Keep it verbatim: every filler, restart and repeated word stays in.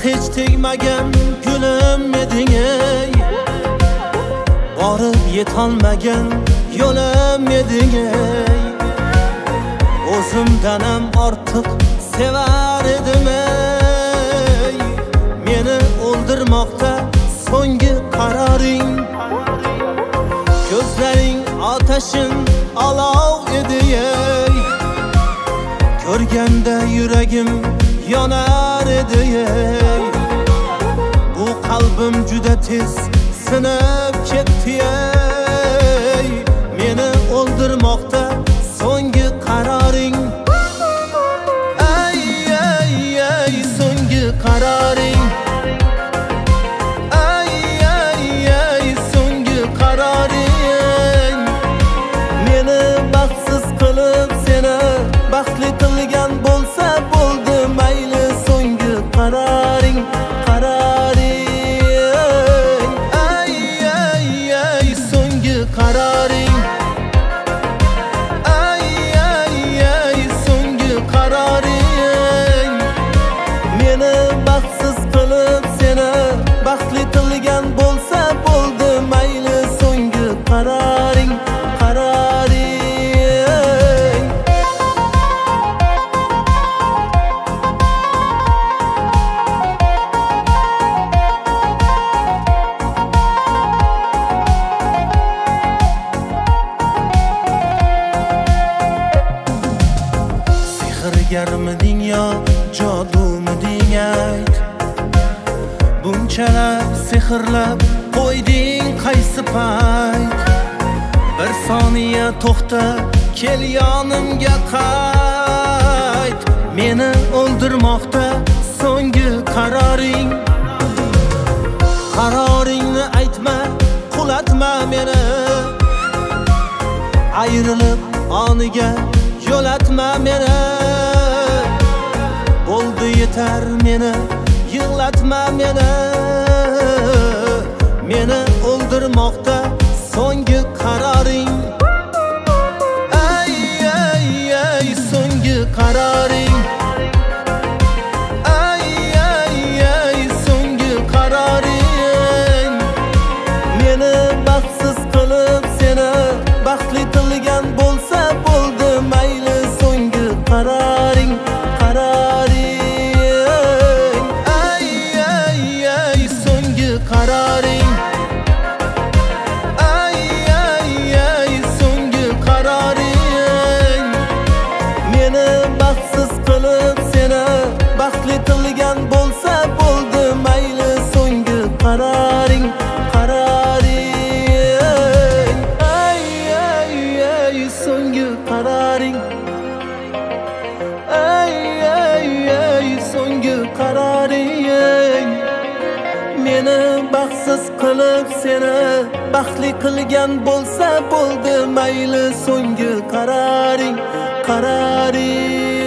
hech tegmagan gulim eding ey, borib yetolmagan yo'lim eding ey. O'zimdanam ortiq sevar edim ey, meni o'ldirmoqda so'nggi qaroring. Ko'zlaring otashin olov edi ey, ko'rganda yuragim yonar edi ey. Bu qalbim juda tez sinib ketdi ey, meni o'ldirmoqda so'nggi qaroring. Ey ey ey so'nggi qaroring. Ey ey ey so'nggi qaroring. Meni baxtsiz qilib seni baxtli qilgan bo'lsa bo'ldi mayli so'nggi qaroring, qaroring. Ey ey ey so'nggi qaroring. Ey ey ey so'nggi qaroring. Meni baxtsiz qilib seni baxtli qilgan bo'lsa bo'ldi mayli so'nggi qaroring, qaroring. Sehrgarmiding yo jodumiding ayt, bunchalar sehrlab qo'yding qaysi payt. Bir soniya to'xta, kel yonimga qayt, meni o'ldirmoqda so'nggi qaroring. Qaroringni aytma, qulatma meni, ayrilib oniga yo'latma meni. Bo'ldi yetar meni yig'latma meni, meni o'ldirmoqda so'nggi qaroring. Ey ey ey so'nggi qaroring. Ey ey ey so'nggi qaroring. Meni baxtsiz qilib seni baxtli qilgan bo'lsa bo'ldi mayli so'nggi qaroring, qaroring. Ey ey ey so'nggi qaroring. Ey ey ey so'nggi qaroring. Meni baxtsiz qilib seni baxtli qilgan bo'lsa bo'ldi mayli so'nggi qaroring, qaroring. Ey ey ey so'nggi qaroring. Ey ey ey so'nggi qaroring. Meni baxtsiz qilib seni baxtli qilgan bo'lsa bo'ldi mayli so'nggi qaroring, qaroring.